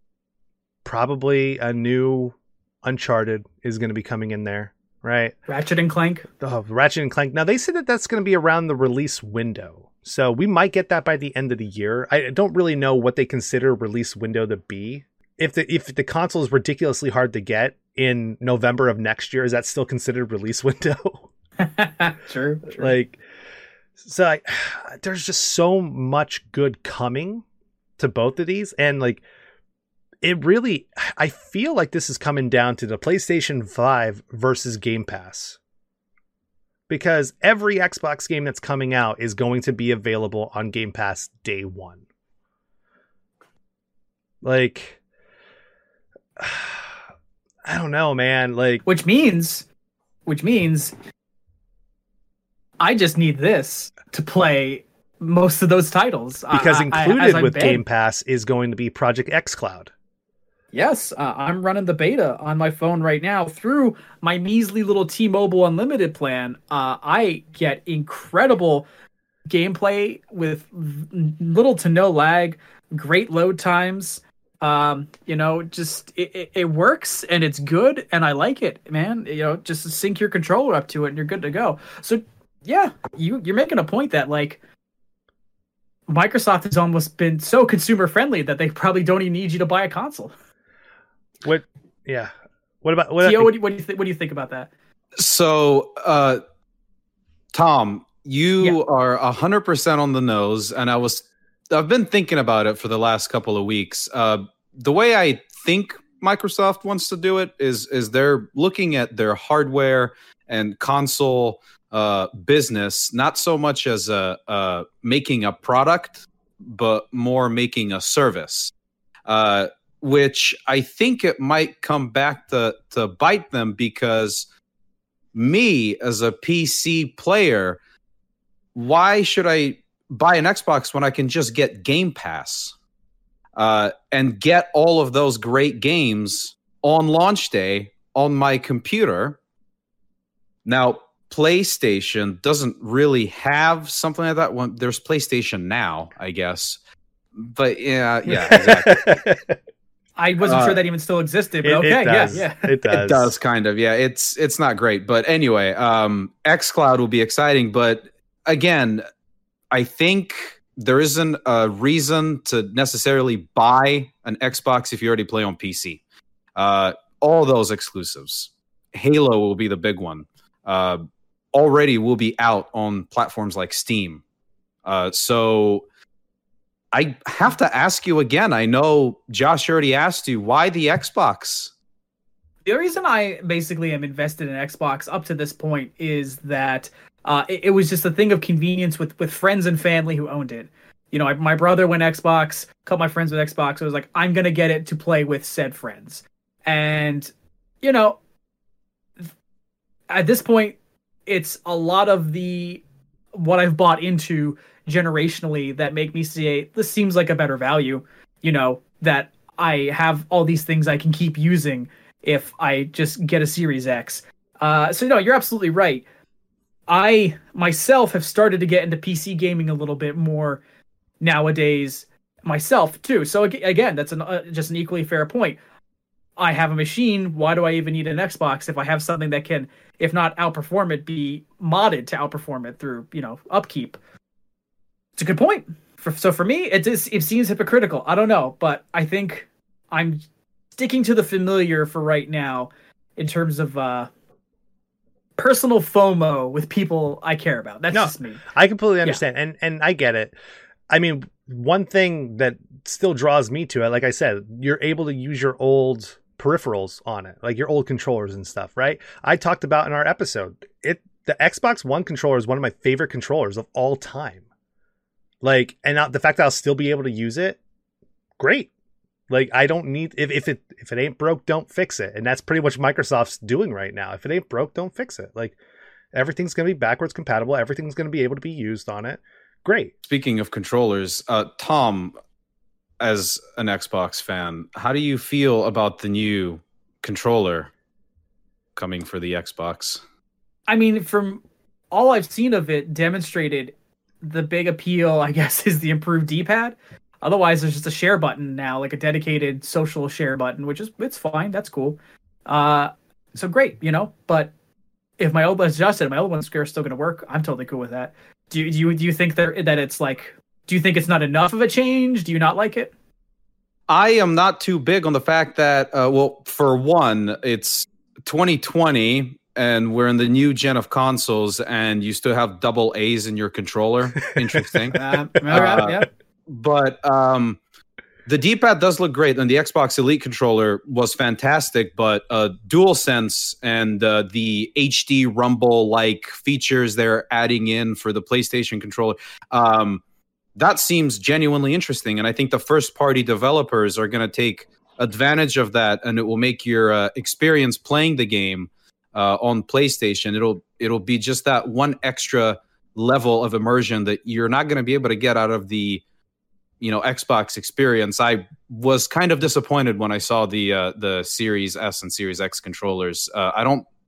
A: probably a new Uncharted is going to be coming in there. Right.
B: Ratchet and Clank.
A: Ratchet and Clank. Now, they said that that's going to be around the release window. So we might get that by the end of the year. I don't really know what they consider release window to be. If the console is ridiculously hard to get in November of next year, is that still considered release window?
B: Sure.
A: Like, so there's just so much good coming to both of these. And like, I feel like this is coming down to the PlayStation 5 versus Game Pass. because every Xbox game that's coming out is going to be available on Game Pass day one. Like, I don't know, man. Like,
B: which means I just need this to play most of those titles.
A: Because included with Game Pass is going to be Project xCloud.
B: Yes, I'm running the beta on my phone right now through my measly little T-Mobile Unlimited plan. I get incredible gameplay with little to no lag, great load times. Just it works and it's good and I like it, man. Just sync your controller up to it and you're good to go. So yeah, you're making a point that like Microsoft has almost been so consumer friendly that they probably don't even need you to buy a console.
A: What? Yeah. What about
B: Theo, what do you think about that?
C: So, Tom, you are 100% on the nose, and I've been thinking about it for the last couple of weeks. The way I think Microsoft wants to do it is they're looking at their hardware and console business, not so much as making a product, but more making a service. Which I think it might come back to bite them, because me as a PC player, why should I buy an Xbox when I can just get Game Pass and get all of those great games on launch day on my computer? Now, PlayStation doesn't really have something like that. Well, there's PlayStation Now, I guess. But yeah, exactly.
B: I wasn't sure that even still existed, but okay,
A: it does.
B: yeah.
A: It does.
C: It does kind of, yeah. It's not great, but anyway, xCloud will be exciting. But again, I think there isn't a reason to necessarily buy an Xbox if you already play on PC. All those exclusives, Halo will be the big one. Already will be out on platforms like Steam. So I have to ask you again. I know Josh already asked you, why the Xbox?
B: The reason I basically am invested in Xbox up to this point is that it was just a thing of convenience with friends and family who owned it. My brother went Xbox, a couple of my friends with Xbox. I was like, I'm going to get it to play with said friends. And, at this point, it's a lot of what I've bought into generationally that make me say this seems like a better value, that I have all these things I can keep using if I just get a Series X. So no, you're absolutely right. I myself have started to get into PC gaming a little bit more nowadays myself too. So again, that's just an equally fair point. I have a machine. Why do I even need an Xbox if I have something that can, if not outperform it, be modded to outperform it through, upkeep? It's a good point. So for me, it seems hypocritical. I don't know, but I think I'm sticking to the familiar for right now in terms of personal FOMO with people I care about. That's just me.
A: I completely understand, and I get it. I mean, one thing that still draws me to it, like I said, you're able to use your old peripherals on it, like your old controllers and stuff, right? I talked about in our episode, the Xbox One controller is one of my favorite controllers of all time. Like, and the fact that I'll still be able to use it, great. Like, I don't need, if it ain't broke, don't fix it. And that's pretty much Microsoft's doing right now. If it ain't broke, don't fix it. Like, everything's going to be backwards compatible. Everything's going to be able to be used on it. Great.
C: Speaking of controllers, Tom, as an Xbox fan, how do you feel about the new controller coming for the Xbox?
B: I mean, from all I've seen of it demonstrated, the big appeal, I guess, is the improved D-pad. Otherwise, there's just a share button now, like a dedicated social share button, it's fine. That's cool. So great, But if my old, as Josh said, my old one's still going to work, I'm totally cool with that. Do you think that it's like? Do you think it's not enough of a change? Do you not like it?
C: I am not too big on the fact that, for one, it's 2020. And we're in the new gen of consoles, and you still have double A's in your controller. Interesting.
B: Yeah.
C: But The D-pad does look great, and the Xbox Elite controller was fantastic, but DualSense and the HD Rumble-like features they're adding in for the PlayStation controller, that seems genuinely interesting, and I think the first-party developers are going to take advantage of that, and it will make your experience playing the game on PlayStation. It'll be just that one extra level of immersion that you're not going to be able to get out of the Xbox experience. I was kind of disappointed when I saw the Series S and Series X controllers. I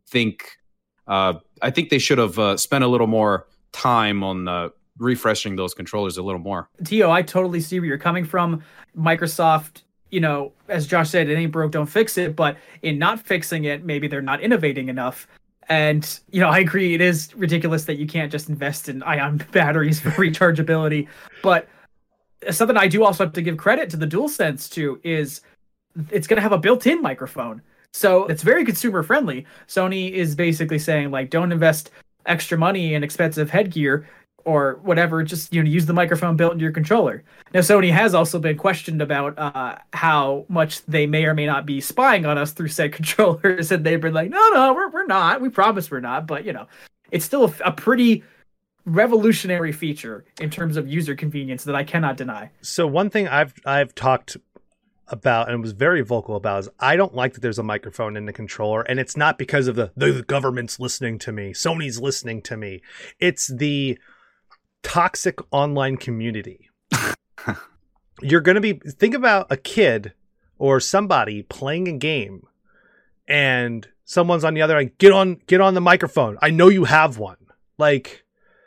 C: think they should have spent a little more time on refreshing those controllers a little more.
B: Tio, I totally see where you're coming from. Microsoft, as Josh said, it ain't broke, don't fix it. But in not fixing it, maybe they're not innovating enough. And, I agree, it is ridiculous that you can't just invest in ion batteries for rechargeability. But something I do also have to give credit to the DualSense to is it's going to have a built-in microphone. So it's very consumer friendly. Sony is basically saying, like, don't invest extra money in expensive headgear or whatever, just use the microphone built into your controller. Now, Sony has also been questioned about how much they may or may not be spying on us through said controllers, and they've been like, no, we're not. We promise we're not. But, it's still a pretty revolutionary feature in terms of user convenience that I cannot deny.
A: So one thing I've talked about and was very vocal about is I don't like that there's a microphone in the controller, and it's not because of the government's listening to me, Sony's listening to me. It's the toxic online community. You're going to think about a kid or somebody playing a game and someone's on the other end, get on the microphone. I know you have one. Like,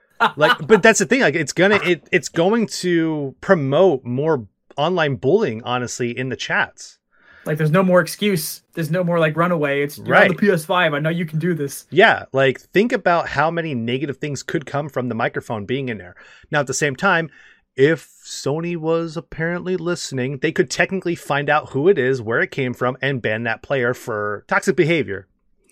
A: but that's the thing. Like, it's going to promote more online bullying, honestly, in the chats.
B: Like, there's no more excuse. There's no more like runaway. It's you're right on the PS5. I know you can do this.
A: Yeah. Like, think about how many negative things could come from the microphone being in there. Now, at the same time, if Sony was apparently listening, they could technically find out who it is, where it came from, and ban that player for toxic behavior.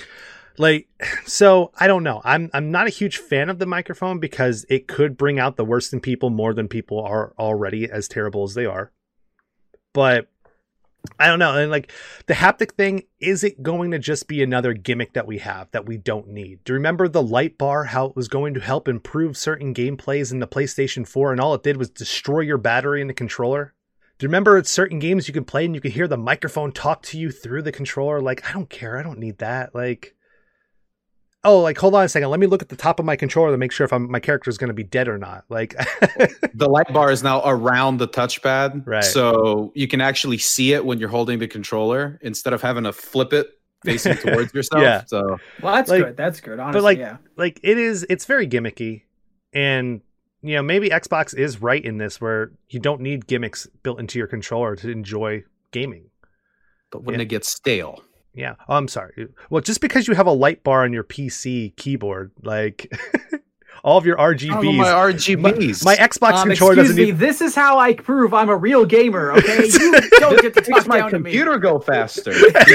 A: Like, so I don't know. I'm not a huge fan of the microphone because it could bring out the worst in people more than people are already, as terrible as they are. But I don't know. And like the haptic thing, is it going to just be another gimmick that we have that we don't need? Do you remember the light bar, how it was going to help improve certain gameplays in the PlayStation 4 and all it did was destroy your battery in the controller? Do you remember at certain games you could play and you could hear the microphone talk to you through the controller? Like, I don't care. I don't need that. Like, oh, like, hold on a second. Let me look at the top of my controller to make sure if my character is going to be dead or not. Like,
C: the light bar is now around the touchpad,
A: right?
C: So you can actually see it when you're holding the controller instead of having to flip it facing towards yourself.
A: Yeah.
C: So,
B: well, that's good. That's good. Honestly,
A: but like it's very gimmicky, and maybe Xbox is right in this, where you don't need gimmicks built into your controller to enjoy gaming.
C: But when it gets stale.
A: Yeah. Oh, I'm sorry. Well, just because you have a light bar on your PC keyboard, like all of your RGBs.
C: Oh, my RGBs.
A: My Xbox controller doesn't need...
B: This is how I prove I'm a real gamer, okay? You don't get to talk
C: my
B: down to me.
C: Computer go faster.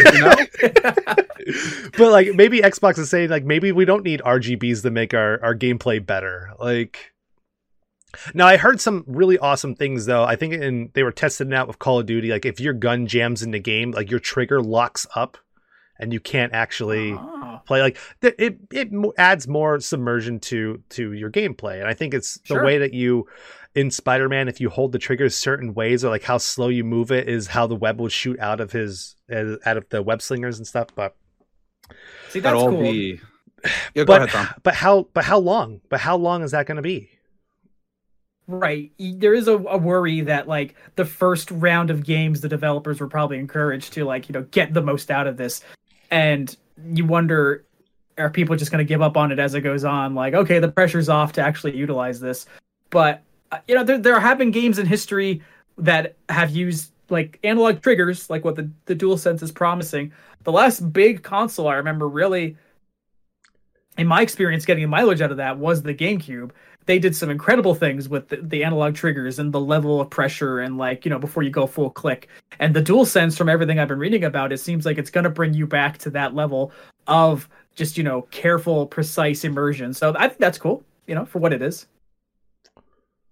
A: But like maybe Xbox is saying like maybe we don't need RGBs to make our gameplay better. Like, now I heard some really awesome things though. I think they were testing it out with Call of Duty. Like if your gun jams in the game, like your trigger locks up and you can't actually play. Like it adds more submersion to your gameplay. And I think it's the way that you in Spider-Man, if you hold the trigger certain ways or like how slow you move it is how the web will shoot out of the web slingers and stuff. But
B: see, that's cool.
C: Yeah, go ahead, Tom.
A: But how long? But how long is that going to be?
B: Right. There is a worry that like the first round of games, the developers were probably encouraged to like, get the most out of this. And you wonder, are people just going to give up on it as it goes on? Like, okay, the pressure's off to actually utilize this. But, there have been games in history that have used like analog triggers, like what the DualSense is promising. The last big console I remember really, in my experience, getting mileage out of that was the GameCube. They did some incredible things with the analog triggers and the level of pressure and like, before you go full click. And the DualSense, from everything I've been reading about, it seems like it's going to bring you back to that level of just, careful, precise immersion. So I think that's cool, for what it is.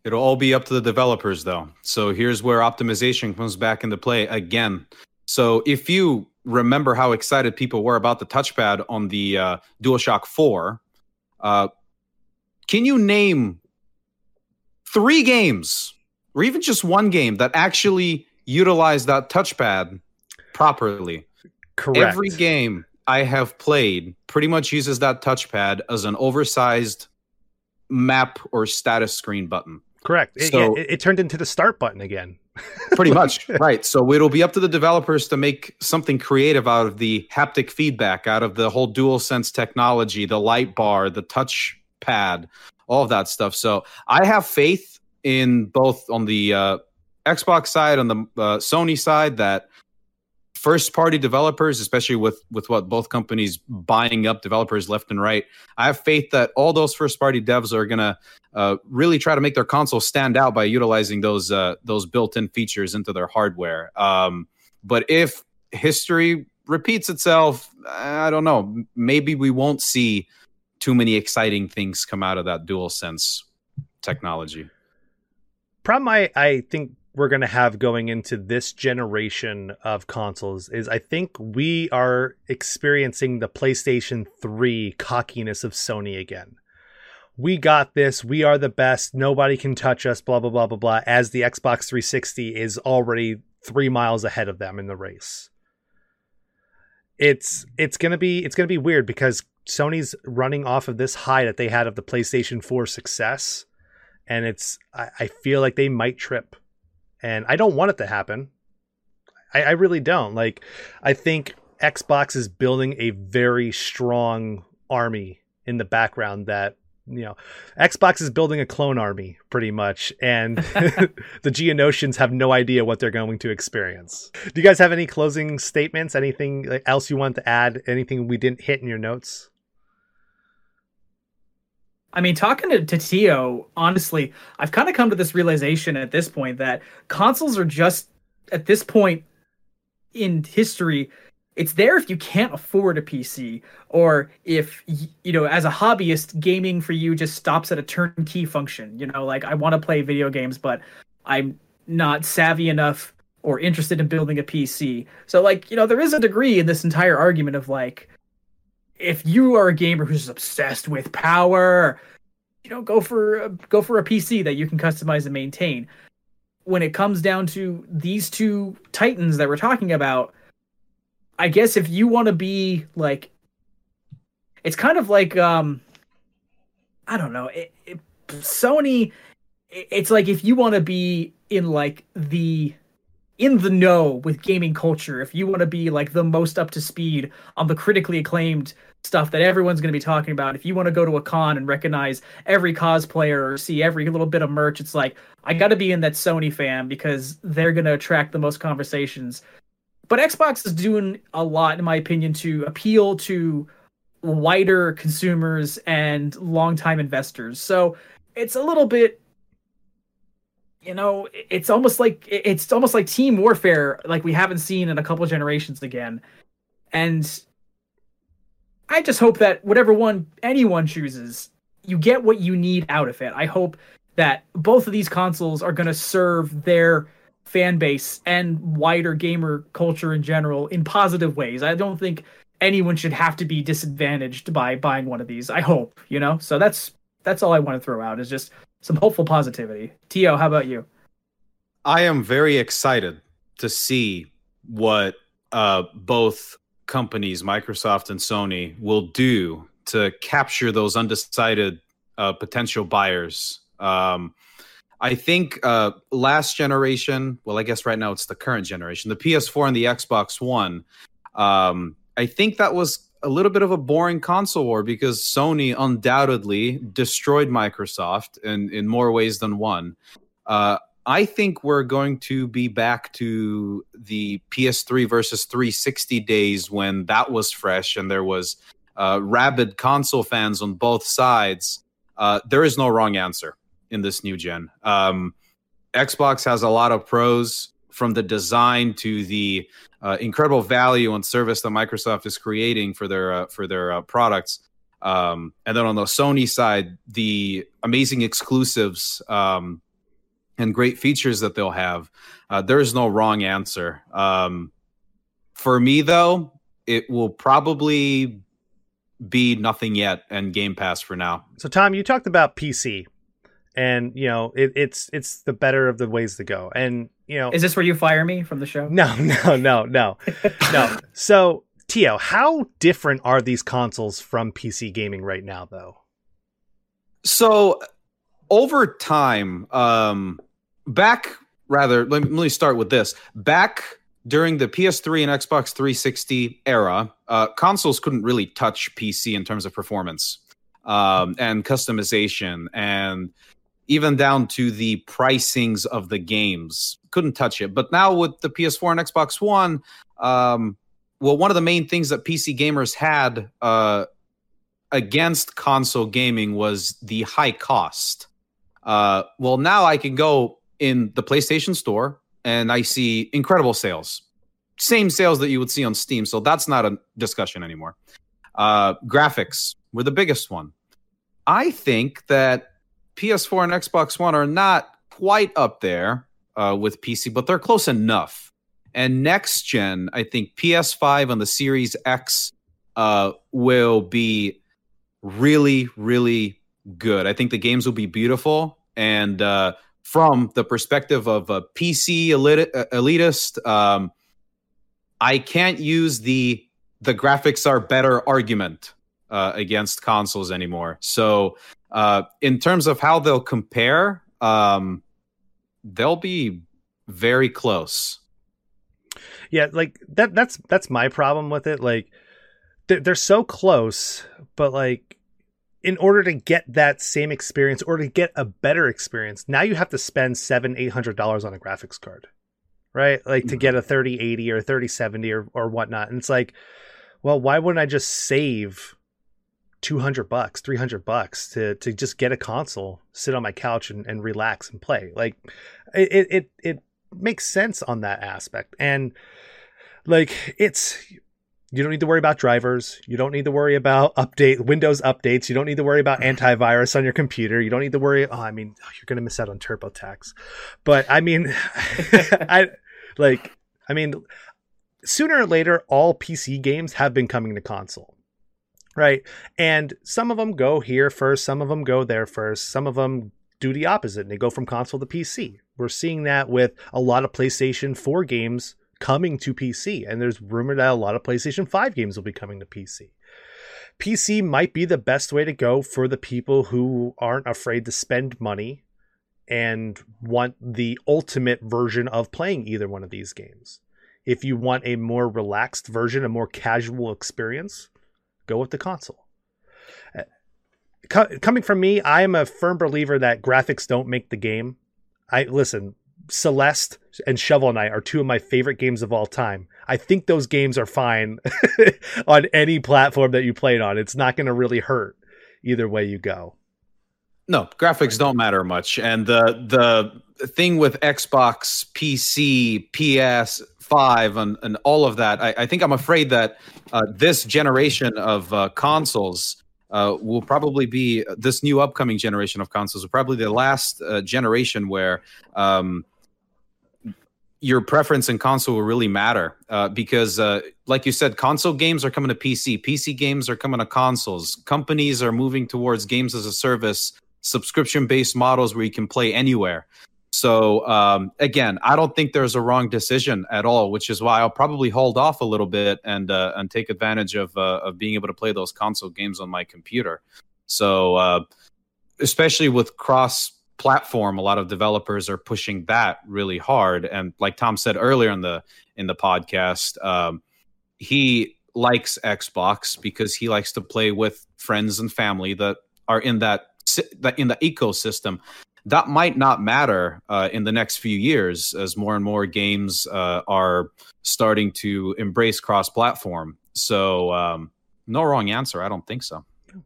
C: It'll all be up to the developers, though. So here's where optimization comes back into play again. So if you remember how excited people were about the touchpad on the DualShock 4, can you name 3 games, or even just one game, that actually utilized that touchpad properly?
A: Correct.
C: Every game I have played pretty much uses that touchpad as an oversized map or status screen button.
A: Correct.
C: So,
A: it turned into the start button again.
C: Pretty much, right. So it'll be up to the developers to make something creative out of the haptic feedback, out of the whole DualSense technology, the light bar, the touch pad, all of that stuff. So I have faith in both on the Xbox side, on the Sony side, that first-party developers, especially with what both companies buying up developers left and right, I have faith that all those first-party devs are going to really try to make their console stand out by utilizing those built-in features into their hardware. But if history repeats itself, I don't know. Maybe we won't see too many exciting things come out of that DualSense technology.
A: Problem I think we're going to have going into this generation of consoles is I think we are experiencing the PlayStation 3 cockiness of Sony again. We got this. We are the best. Nobody can touch us, blah, blah, blah, blah, blah, as the Xbox 360 is already 3 miles ahead of them in the race. It's going to be weird because Sony's running off of this high that they had of the PlayStation 4 success. And I feel like they might trip. And I don't want it to happen. I really don't. Like, I think Xbox is building a very strong army in the background that, Xbox is building a clone army pretty much. And the Geonosians have no idea what they're going to experience. Do you guys have any closing statements? Anything else you want to add? Anything we didn't hit in your notes?
B: I mean, talking to Tio, honestly, I've kind of come to this realization at this point that consoles are just, at this point in history, it's there if you can't afford a PC, or if, as a hobbyist, gaming for you just stops at a turnkey function. Like, I want to play video games, but I'm not savvy enough or interested in building a PC. So, there is a degree in this entire argument of, if you are a gamer who's obsessed with power, go for a PC that you can customize and maintain. When it comes down to these two titans that we're talking about, I guess if you want to be it's kind of like I don't know, Sony. It's like if you want to be in the know with gaming culture, if you want to be the most up to speed on the critically acclaimed stuff that everyone's going to be talking about, if you want to go to a con and recognize every cosplayer or see every little bit of merch, it's I got to be in that Sony fam because they're going to attract the most conversations. But Xbox is doing a lot, in my opinion, to appeal to wider consumers and longtime investors. So it's a little bit, it's almost like team warfare, like we haven't seen in a couple generations again. And I just hope that whatever one anyone chooses, you get what you need out of it. I hope that both of these consoles are going to serve their fan base and wider gamer culture in general in positive ways. I don't think anyone should have to be disadvantaged by buying one of these. I hope, So that's all I want to throw out, is just some hopeful positivity. Tio, how about you?
C: I am very excited to see what both companies, Microsoft and Sony, will do to capture those undecided potential buyers. I think last generation, well, I guess right now it's the current generation, the PS4 and the Xbox One, I think that was a little bit of a boring console war because Sony undoubtedly destroyed Microsoft in more ways than one. I think we're going to be back to the PS3 versus 360 days when that was fresh and there was rabid console fans on both sides. There is no wrong answer in this new gen. Xbox has a lot of pros, from the design to the incredible value and service that Microsoft is creating for their products. And then on the Sony side, the amazing exclusives and great features that they'll have. There is no wrong answer. For me, though, it will probably be nothing yet and Game Pass for now.
A: So, Tom, you talked about PC, and it's the better of the ways to go. And
B: is this where you fire me from the show?
A: No. No. So, Tio, how different are these consoles from PC gaming right now, though?
C: So, over time, let me start with this. Back during the PS3 and Xbox 360 era, consoles couldn't really touch PC in terms of performance and customization, and even down to the pricings of the games. Couldn't touch it. But now with the PS4 and Xbox One, one of the main things that PC gamers had against console gaming was the high cost. Now I can go in the PlayStation Store and I see incredible sales. Same sales that you would see on Steam, so that's not a discussion anymore. Graphics were the biggest one. I think that PS4 and Xbox One are not quite up there with PC, but they're close enough. And next gen, I think PS5 and the Series X will be really, really good. I think the games will be beautiful. And from the perspective of a PC elitist, I can't use the graphics are better argument against consoles anymore. So in terms of how they'll compare, they'll be very close.
A: Yeah, like that's my problem with it. Like they're so close, but like in order to get that same experience or to get a better experience, now you have to spend $700-800 on a graphics card, right? Like to get a 3080 or 3070 or whatnot. And it's like, well, why wouldn't I just save $200, $300 to just get a console, sit on my couch and relax and play? Like it makes sense on that aspect. And like you don't need to worry about drivers. You don't need to worry about Windows updates. You don't need to worry about antivirus on your computer. You don't need to worry. You're going to miss out on TurboTax. But I mean, sooner or later, all PC games have been coming to console, right? And some of them go here first. Some of them go there first. Some of them do the opposite and they go from console to PC. We're seeing that with a lot of PlayStation 4 games coming to PC, and there's rumor that a lot of PlayStation 5 games will be coming to PC. PC might be the best way to go for the people who aren't afraid to spend money and want the ultimate version of playing either one of these games. If you want a more relaxed version, a more casual experience, go with the console. Coming from me, I am a firm believer that graphics don't make the game. Celeste and Shovel Knight are two of my favorite games of all time. I think those games are fine on any platform that you play it on. It's not going to really hurt either way you go.
C: No, graphics don't matter much. And the thing with Xbox, PC, PS5, and all of that, I think I'm afraid that this generation of consoles will probably be, this new upcoming generation of consoles will probably be the last generation where your preference in console will really matter because, like you said, console games are coming to PC. PC games are coming to consoles. Companies are moving towards games as a service, subscription-based models where you can play anywhere. So, again, I don't think there's a wrong decision at all, which is why I'll probably hold off a little bit and take advantage of being able to play those console games on my computer. So, especially with cross-platform, a lot of developers are pushing that really hard. And like Tom said earlier in the podcast, he likes Xbox because he likes to play with friends and family that are in the ecosystem. That might not matter in the next few years as more and more games are starting to embrace cross-platform. So no wrong answer. I don't think so.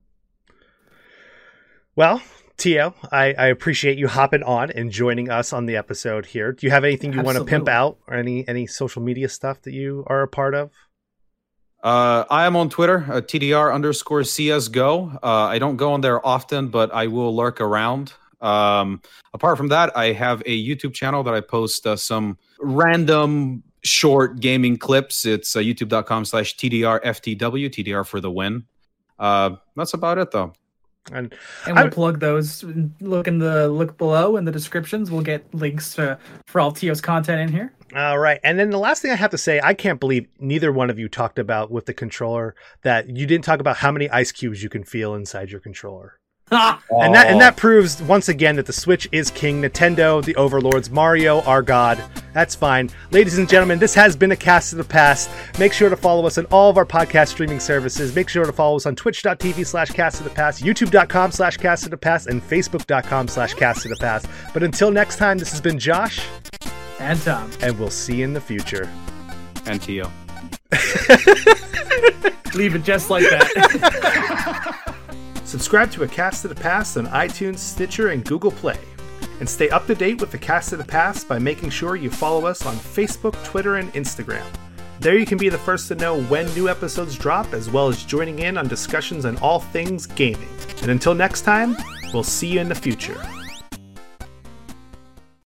A: Well, Tio, I appreciate you hopping on and joining us on the episode here. Do you have anything you want to pimp out or any social media stuff that you are a part of?
C: I am on Twitter, TDR_CSGO. I don't go on there often, but I will lurk around. Apart from that, I have a YouTube channel that I post some random short gaming clips. It's youtube.com/TDRFTW, TDR for the win. That's about it, though.
B: And we'll plug those. Look below in the descriptions. We'll get links for all Tio's content in here.
A: All right. And then the last thing I have to say, I can't believe neither one of you talked about with the controller that you didn't talk about how many ice cubes you can feel inside your controller. And that proves once again that the Switch is king. Nintendo, the overlords, Mario, our god. That's fine. Ladies and gentlemen, this has been a Cast of the Past. Make sure to follow us on all of our podcast streaming services. Make sure to follow us on twitch.tv/castofthepast, youtube.com/castofthepast, and facebook.com/castofthepast. But until next time, this has been Josh.
B: And Tom.
A: And we'll see you in the future.
C: And Tio.
B: Leave it just like that.
A: Subscribe to A Cast of the Past on iTunes, Stitcher, and Google Play. And stay up to date with The Cast of the Past by making sure you follow us on Facebook, Twitter, and Instagram. There you can be the first to know when new episodes drop, as well as joining in on discussions on all things gaming. And until next time, we'll see you in the future.